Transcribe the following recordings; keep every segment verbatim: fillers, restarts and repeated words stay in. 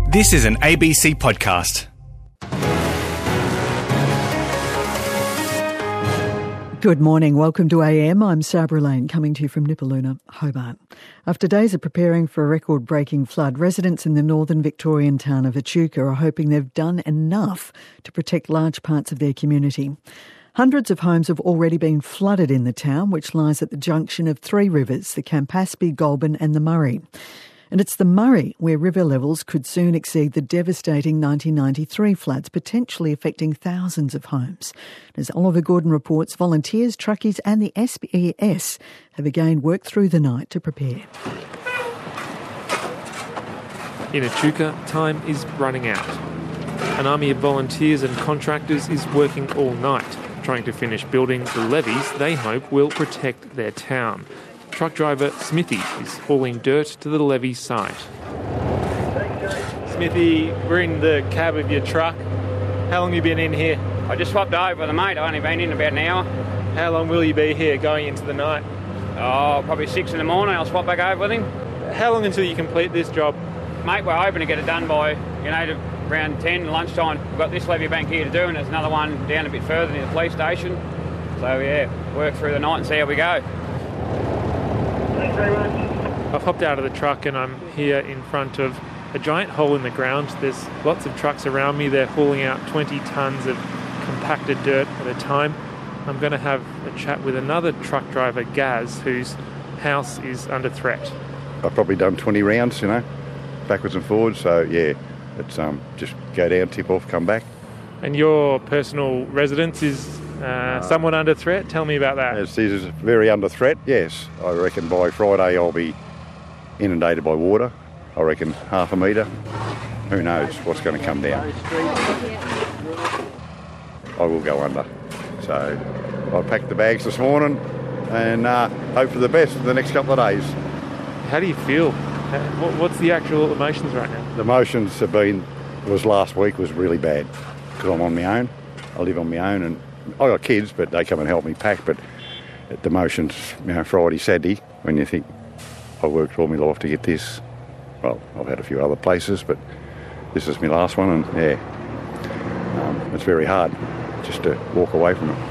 This is an A B C podcast. Good morning. Welcome to A M. I'm Sabra Lane, coming to you from Nipaluna, Hobart. After days of preparing for a record-breaking flood, residents in the northern Victorian town of Echuca are hoping they've done enough to protect large parts of their community. Hundreds of homes have already been flooded in the town, which lies at the junction of three rivers, the Campaspe, Goulburn and the Murray. And it's the Murray where river levels could soon exceed the devastating nineteen ninety-three floods, potentially affecting thousands of homes. As Oliver Gordon reports, volunteers, truckies and the S B E S have again worked through the night to prepare. In Echuca, time is running out. An army of volunteers and contractors is working all night, trying to finish building the levees they hope will protect their town. Truck driver Smithy is hauling dirt to the levee site. Smithy, we're in the cab of your truck. How long have you been in here? I just swapped over with a mate. I've only been in about an hour. How long will you be here going into the night? Oh, probably six in the morning. I'll swap back over with him. How long until you complete this job? Mate, we're hoping to get it done by, you know, to around ten, lunchtime. We've got this levee bank here to do, and there's another one down a bit further near the police station. So, yeah, work through the night and see how we go. I've hopped out of the truck and I'm here in front of a giant hole in the ground. There's lots of trucks around me. They're hauling out twenty tonnes of compacted dirt at a time. I'm going to have a chat with another truck driver, Gaz, whose house is under threat. I've probably done twenty rounds, you know, backwards and forwards. So, yeah, it's um, just go down, tip off, come back. And your personal residence is uh, somewhat under threat? Tell me about that. It is very under threat, yes. I reckon by Friday I'll be inundated by water. I reckon half a metre. Who knows what's going to come down. I will go under. So I packed the bags this morning and uh, hope for the best for the next couple of days. How do you feel? What's the actual emotions right now? The emotions have been, it was last week was really bad because I'm on my own. I live on my own and I got kids, but they come and help me pack. But the emotions, you know, Friday, Saturday, when you think, I worked all my life to get this. Well, I've had a few other places, but this is my last one, and yeah, um, it's very hard just to walk away from it.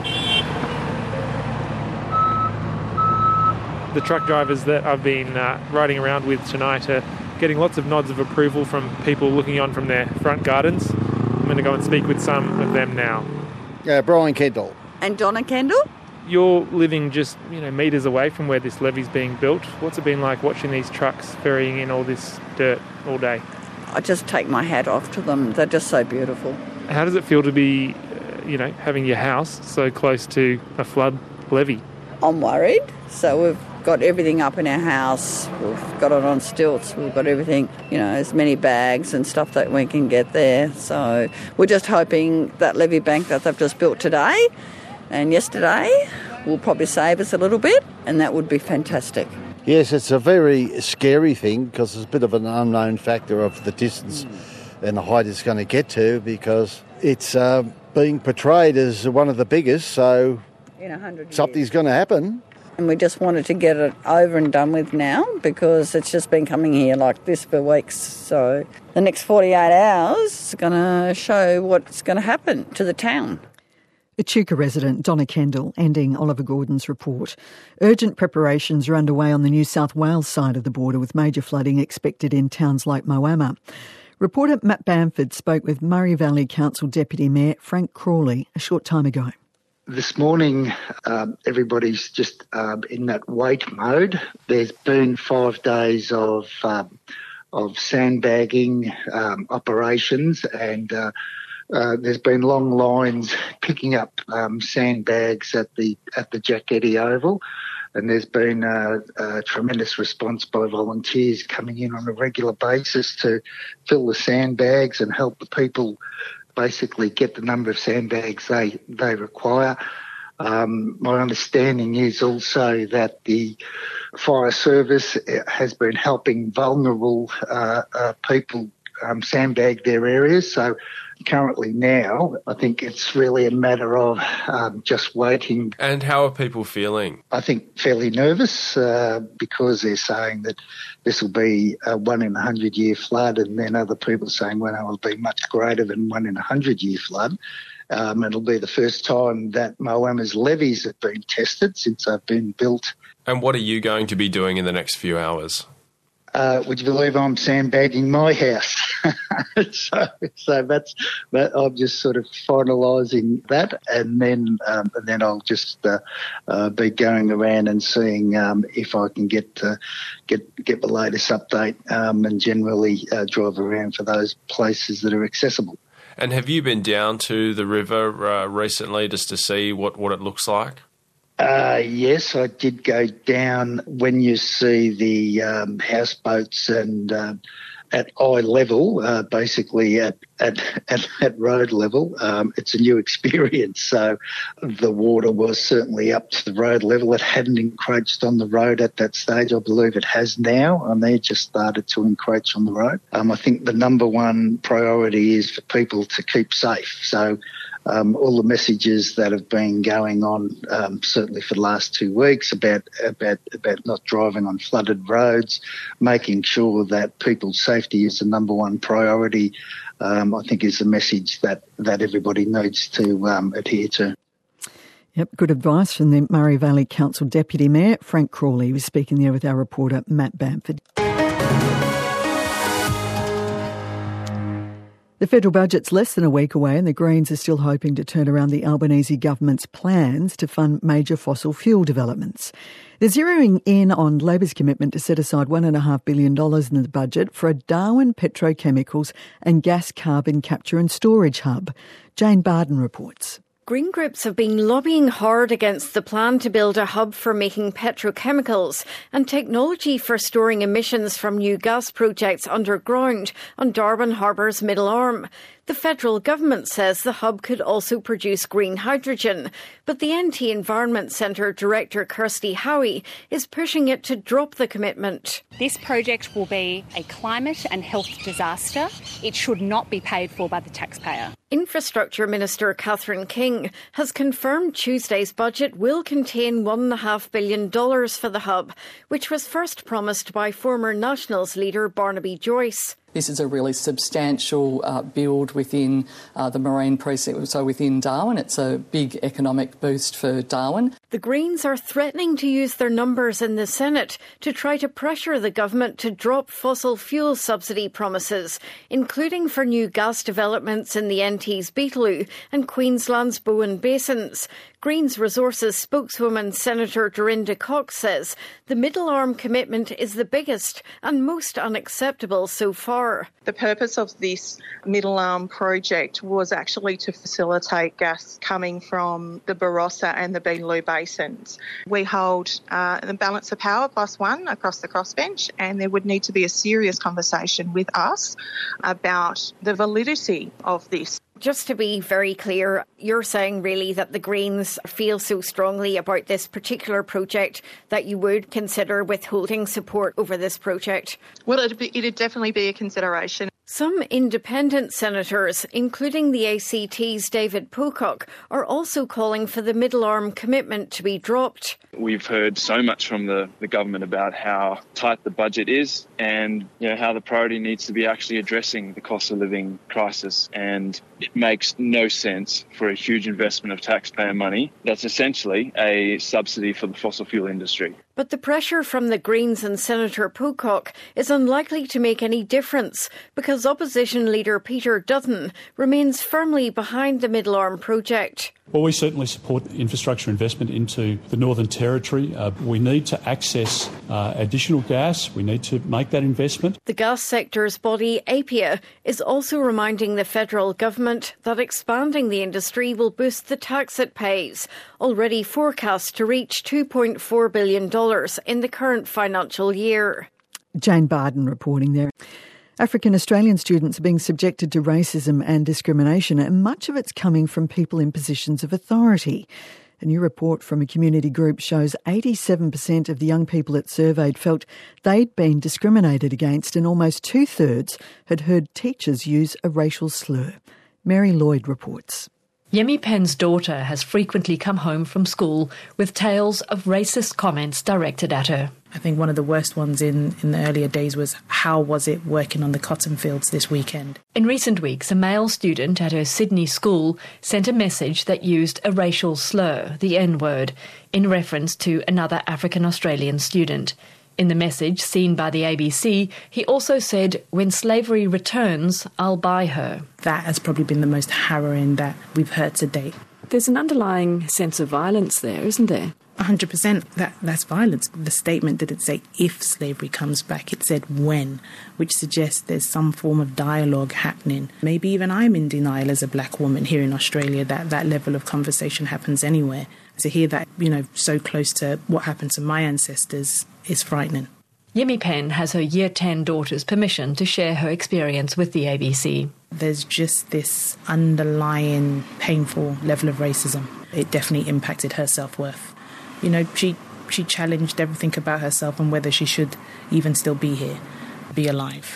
The truck drivers that I've been uh, riding around with tonight are getting lots of nods of approval from people looking on from their front gardens. I'm going to go and speak with some of them now. Uh, Brian Kendall. And Donna Kendall. You're living just, you know, metres away from where this levee's being built. What's it been like watching these trucks ferrying in all this dirt all day? I just take my hat off to them. They're just so beautiful. How does it feel to be, uh, you know, having your house so close to a flood levee? I'm worried. So we've got everything up in our house. We've got it on stilts. We've got everything, you know, as many bags and stuff that we can get there. So we're just hoping that levee bank that they've just built today and yesterday will probably save us a little bit, and that would be fantastic. Yes, it's a very scary thing because it's a bit of an unknown factor of the distance mm. and the height it's going to get to, because it's uh, being portrayed as one of the biggest, so in a hundred years something's going to happen. And we just wanted to get it over and done with now, because it's just been coming here like this for weeks. So the next forty-eight hours is going to show what's going to happen to the town. Echuca resident Donna Kendall ending Oliver Gordon's report. Urgent preparations are underway on the New South Wales side of the border, with major flooding expected in towns like Moama. Reporter Matt Bamford spoke with Murray Valley Council Deputy Mayor Frank Crawley a short time ago. This morning, um, everybody's just um, in that wait mode. There's been five days of um, of sandbagging um, operations, and uh, uh, there's been long lines picking up um, sandbags at the at the Jack Eddy Oval, and there's been a, a tremendous response by volunteers coming in on a regular basis to fill the sandbags and help the people basically get the number of sandbags they, they require. Um, my understanding is also that the fire service has been helping vulnerable uh, uh, people um, sandbag their areas. So currently now. I think it's really a matter of um, just waiting. And how are people feeling? I think fairly nervous uh, because they're saying that this will be a one in a hundred year flood, and then other people saying, well, it will be much greater than one in a hundred year flood. Um, it'll be the first time that Moama's levees have been tested since they've been built. And what are you going to be doing in the next few hours? Uh, would you believe I'm sandbagging my house? so, so that's that. I'm just sort of finalising that, and then um, and then I'll just uh, uh, be going around and seeing um, if I can get uh, get get the latest update um, and generally uh, drive around for those places that are accessible. And have you been down to the river uh, recently just to see what, what it looks like? Uh, yes, I did go down. When you see the um, houseboats and uh, at eye level, uh, basically at, at at at road level, um, it's a new experience. So the water was certainly up to the road level. It hadn't encroached on the road at that stage. I believe it has now, and they just started to encroach on the road. Um, I think the number one priority is for people to keep safe. So Um, all the messages that have been going on, um, certainly for the last two weeks, about about about not driving on flooded roads, making sure that people's safety is the number one priority, um, I think is the message that, that everybody needs to um, adhere to. Yep, good advice from the Murray Valley Council Deputy Mayor, Frank Crawley. He was speaking there with our reporter, Matt Bamford. The federal budget's less than a week away, and the Greens are still hoping to turn around the Albanese government's plans to fund major fossil fuel developments. They're zeroing in on Labor's commitment to set aside one point five billion dollars in the budget for a Darwin petrochemicals and gas carbon capture and storage hub. Jane Barden reports. Green groups have been lobbying hard against the plan to build a hub for making petrochemicals and technology for storing emissions from new gas projects underground on Darwin Harbour's Middle Arm. The federal government says the hub could also produce green hydrogen, but the N T Environment Centre Director Kirsty Howie is pushing it to drop the commitment. This project will be a climate and health disaster. It should not be paid for by the taxpayer. Infrastructure Minister Catherine King has confirmed Tuesday's budget will contain one point five billion dollars for the hub, which was first promised by former Nationals leader Barnaby Joyce. This is a really substantial uh, build within uh, the marine precinct, so within Darwin. It's a big economic boost for Darwin. The Greens are threatening to use their numbers in the Senate to try to pressure the government to drop fossil fuel subsidy promises, including for new gas developments in the N T's Beetaloo and Queensland's Bowen basins. Greens Resources spokeswoman Senator Dorinda Cox says the Middle Arm commitment is the biggest and most unacceptable so far. The purpose of this Middle Arm project was actually to facilitate gas coming from the Barossa and the Beetaloo basins. We hold uh, the balance of power plus one across the crossbench, and there would need to be a serious conversation with us about the validity of this. Just to be very clear, you're saying really that the Greens feel so strongly about this particular project that you would consider withholding support over this project? Well, it'd, be, it'd definitely be a consideration. Some independent senators, including the A C T's David Pocock, are also calling for the Middle Arm commitment to be dropped. We've heard so much from the, the government about how tight the budget is and you know how the priority needs to be actually addressing the cost of living crisis. And it makes no sense for a huge investment of taxpayer money that's essentially a subsidy for the fossil fuel industry. But the pressure from the Greens and Senator Pocock is unlikely to make any difference because opposition leader Peter Dutton remains firmly behind the Middle Arm project. Well, we certainly support infrastructure investment into the Northern Territory. Uh, we need to access uh, additional gas. We need to make that investment. The gas sector's body, A P I A, is also reminding the federal government that expanding the industry will boost the tax it pays, already forecast to reach two point four billion dollars in the current financial year. Jane Barden reporting there. African Australian students are being subjected to racism and discrimination, and much of it's coming from people in positions of authority. A new report from a community group shows eighty-seven percent of the young people it surveyed felt they'd been discriminated against, and almost two-thirds had heard teachers use a racial slur. Mary Lloyd reports. Yemi Pen's daughter has frequently come home from school with tales of racist comments directed at her. I think one of the worst ones in, in the earlier days was, how was it working on the cotton fields this weekend? In recent weeks, a male student at her Sydney school sent a message that used a racial slur, the N-word, in reference to another African Australian student. In the message seen by the A B C, he also said, "When slavery returns, I'll buy her." That has probably been the most harrowing that we've heard to date. There's an underlying sense of violence there, isn't there? one hundred percent. That, that's violence. The statement didn't say if slavery comes back, it said when, which suggests there's some form of dialogue happening. Maybe even I'm in denial as a black woman here in Australia that that level of conversation happens anywhere. To hear that, you know, so close to what happened to my ancestors is frightening. Yemi Pen has her Year ten daughter's permission to share her experience with the A B C. There's just this underlying painful level of racism. It definitely impacted her self-worth. You know, she she challenged everything about herself and whether she should even still be here, be alive.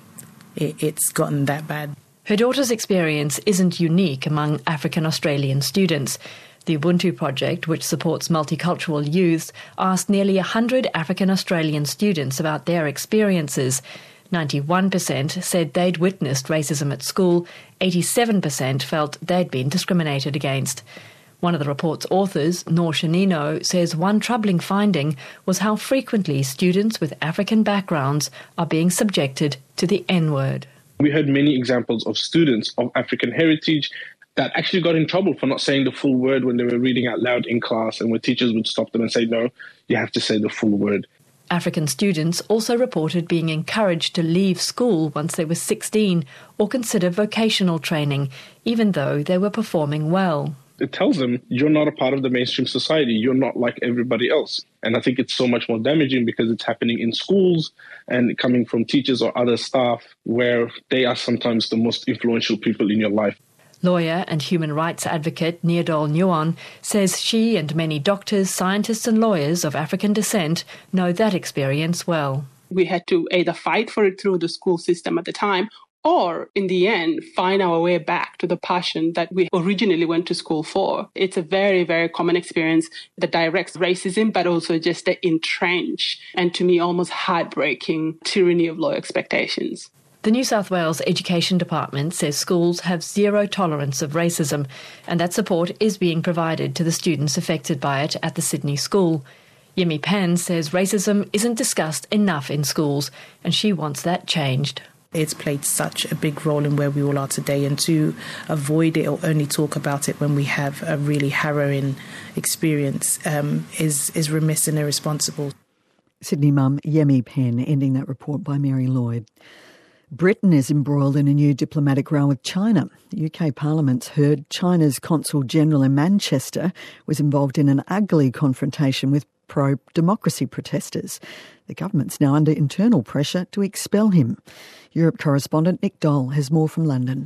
It, it's gotten that bad. Her daughter's experience isn't unique among African Australian students. The Ubuntu Project, which supports multicultural youths, asked nearly one hundred African Australian students about their experiences. ninety-one percent said they'd witnessed racism at school, eighty-seven percent felt they'd been discriminated against. One of the report's authors, Noor Shanino, says one troubling finding was how frequently students with African backgrounds are being subjected to the N-word. We heard many examples of students of African heritage that actually got in trouble for not saying the full word when they were reading out loud in class, and where teachers would stop them and say, no, you have to say the full word. African students also reported being encouraged to leave school once they were sixteen or consider vocational training, even though they were performing well. It tells them you're not a part of the mainstream society. You're not like everybody else. And I think it's so much more damaging because it's happening in schools and coming from teachers or other staff where they are sometimes the most influential people in your life. Lawyer and human rights advocate Neodol Nguyen says she and many doctors, scientists and lawyers of African descent know that experience well. We had to either fight for it through the school system at the time or, in the end, find our way back to the passion that we originally went to school for. It's a very, very common experience that directs racism, but also just the entrenched and, to me, almost heartbreaking tyranny of low expectations. The New South Wales Education Department says schools have zero tolerance of racism, and that support is being provided to the students affected by it at the Sydney school. Yemi Pen says racism isn't discussed enough in schools, and she wants that changed. It's played such a big role in where we all are today, and to avoid it or only talk about it when we have a really harrowing experience um, is, is remiss and irresponsible. Sydney mum Yemi Pen, ending that report by Mary Lloyd. Britain is embroiled in a new diplomatic row with China. The U K Parliament's heard China's Consul General in Manchester was involved in an ugly confrontation with pro-democracy protesters. The government's now under internal pressure to expel him. Europe correspondent Nick Dole has more from London.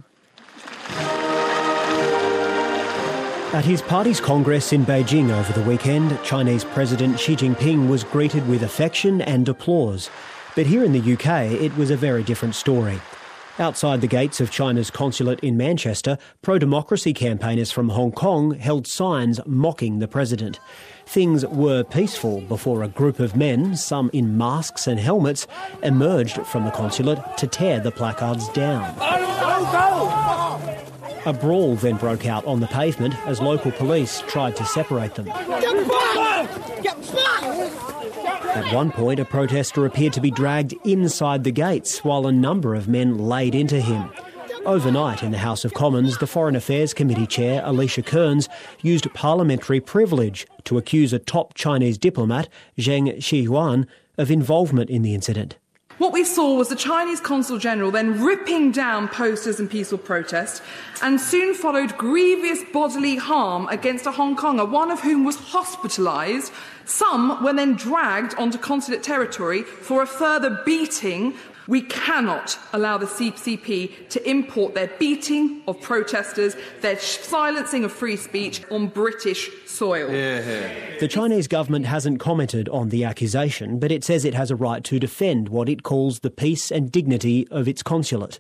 At his party's congress in Beijing over the weekend, Chinese President Xi Jinping was greeted with affection and applause. But here in the U K, it was a very different story. Outside the gates of China's consulate in Manchester, pro-democracy campaigners from Hong Kong held signs mocking the president. Things were peaceful before a group of men, some in masks and helmets, emerged from the consulate to tear the placards down. A brawl then broke out on the pavement as local police tried to separate them. At one point, a protester appeared to be dragged inside the gates while a number of men laid into him. Overnight in the House of Commons, the Foreign Affairs Committee Chair, Alicia Kearns, used parliamentary privilege to accuse a top Chinese diplomat, Zheng Xiyuan, of involvement in the incident. What we saw was the Chinese Consul General then ripping down posters and peaceful protest, and soon followed grievous bodily harm against a Hong Konger, one of whom was hospitalised. Some were then dragged onto consulate territory for a further beating. We cannot allow the C C P to import their beating of protesters, their silencing of free speech on British soil. Yeah. The Chinese government hasn't commented on the accusation, but it says it has a right to defend what it calls the peace and dignity of its consulate.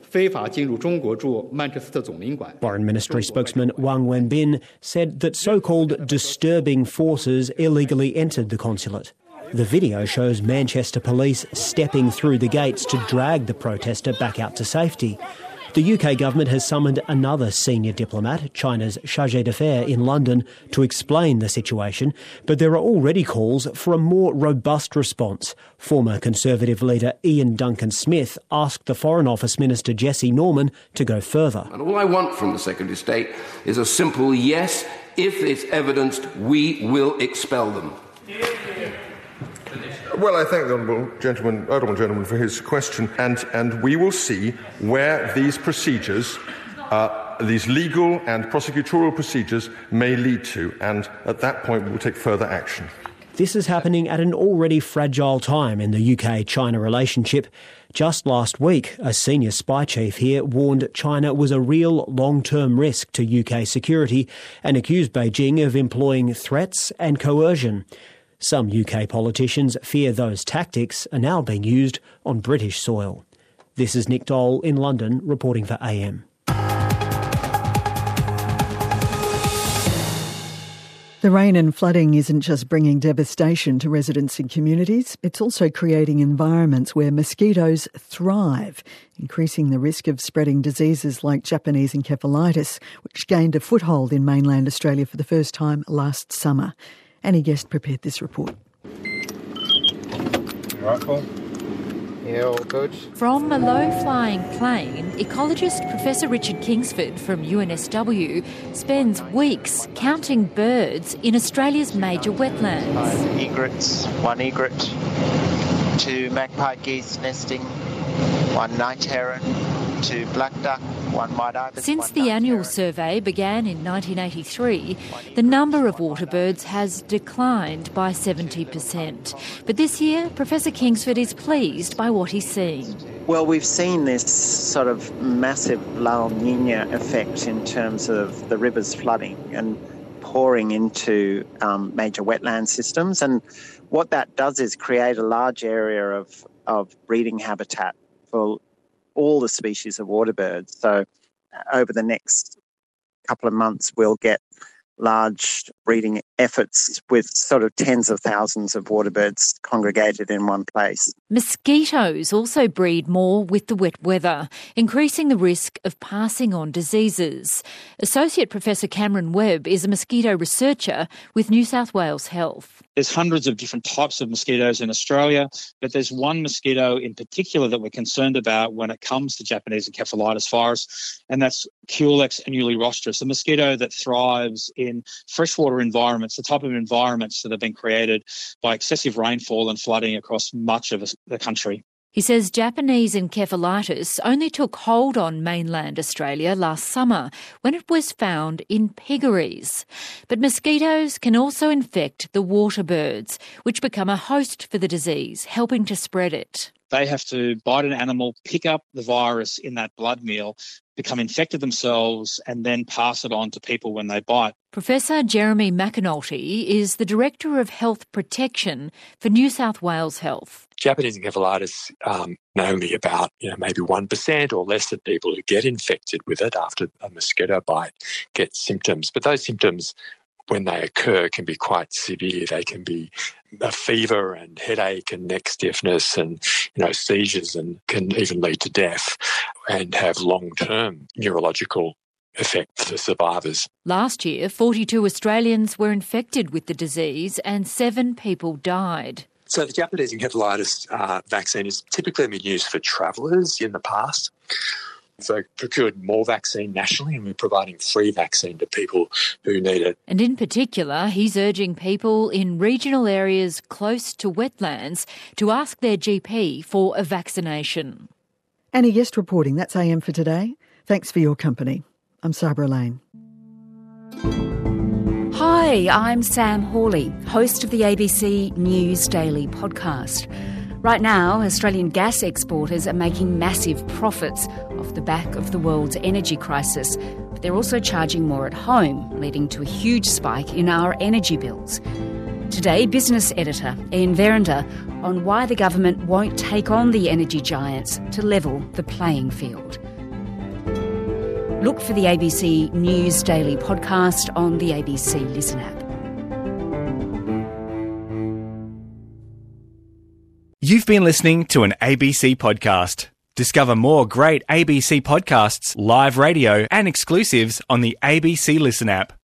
Foreign Ministry spokesman Wang Wenbin said that so-called disturbing forces illegally entered the consulate. The video shows Manchester police stepping through the gates to drag the protester back out to safety. The U K government has summoned another senior diplomat, China's chargé d'affaires in London, to explain the situation, but there are already calls for a more robust response. Former Conservative leader Ian Duncan Smith asked the Foreign Office Minister Jesse Norman to go further. And all I want from the Secretary of State is a simple yes. If it's evidenced, we will expel them. Well, I thank the Honourable gentleman, Honourable gentleman for his question, and, and we will see where these procedures, uh, these legal and prosecutorial procedures may lead to, and at that point we will take further action. This is happening at an already fragile time in the U K-China relationship. Just last week, a senior spy chief here warned China was a real long-term risk to U K security and accused Beijing of employing threats and coercion. Some U K politicians fear those tactics are now being used on British soil. This is Nick Dole in London reporting for A M. The rain and flooding isn't just bringing devastation to residents and communities, it's also creating environments where mosquitoes thrive, increasing the risk of spreading diseases like Japanese encephalitis, which gained a foothold in mainland Australia for the first time last summer. Annie Guest prepared this report. Right, Paul? Yeah, all good. From a low-flying plane, ecologist Professor Richard Kingsford from U N S W spends weeks counting birds in Australia's major wetlands. Five egrets, one egret, two magpie geese nesting, one night heron, two black duck, one white ibis. Since the annual survey began in nineteen eighty-three, the number of water birds has declined by seventy percent. But this year, Professor Kingsford is pleased by what he's seeing. Well, we've seen this sort of massive La Niña effect in terms of the rivers flooding and pouring into um, major wetland systems. And what that does is create a large area of, of breeding habitat for all the species of water birds. So over the next couple of months, we'll get large breeding efforts with sort of tens of thousands of water birds congregated in one place. Mosquitoes also breed more with the wet weather, increasing the risk of passing on diseases. Associate Professor Cameron Webb is a mosquito researcher with New South Wales Health. There's hundreds of different types of mosquitoes in Australia, but there's one mosquito in particular that we're concerned about when it comes to Japanese encephalitis virus, and that's Culex annuli rostris, a mosquito that thrives in freshwater environments, the type of environments that have been created by excessive rainfall and flooding across much of the country. He says Japanese encephalitis only took hold on mainland Australia last summer when it was found in piggeries. But mosquitoes can also infect the water birds, which become a host for the disease, helping to spread it. They have to bite an animal, pick up the virus in that blood meal, become infected themselves, and then pass it on to people when they bite. Professor Jeremy McAnulty is the Director of Health Protection for New South Wales Health. Japanese encephalitis, um, only about you know maybe one percent or less of people who get infected with it after a mosquito bite get symptoms. But those symptoms, when they occur, can be quite severe. They can be a fever and headache and neck stiffness and you know seizures, and can even lead to death and have long-term neurological effects for survivors. Last year, forty-two Australians were infected with the disease and seven people died. So the Japanese encephalitis uh, vaccine has typically been used for travellers in the past. So procured more vaccine nationally, and we're providing free vaccine to people who need it. And in particular, he's urging people in regional areas close to wetlands to ask their G P for a vaccination. Annie Guest reporting. That's A M for today. Thanks for your company. I'm Sabra Lane. Hi, I'm Sam Hawley, host of the A B C News Daily podcast. Right now, Australian gas exporters are making massive profits off the back of the world's energy crisis, but they're also charging more at home, leading to a huge spike in our energy bills. Today, business editor Ian Verinder on why the government won't take on the energy giants to level the playing field. Look for the A B C News Daily podcast on the A B C Listen app. You've been listening to an A B C podcast. Discover more great A B C podcasts, live radio and exclusives on the A B C Listen app.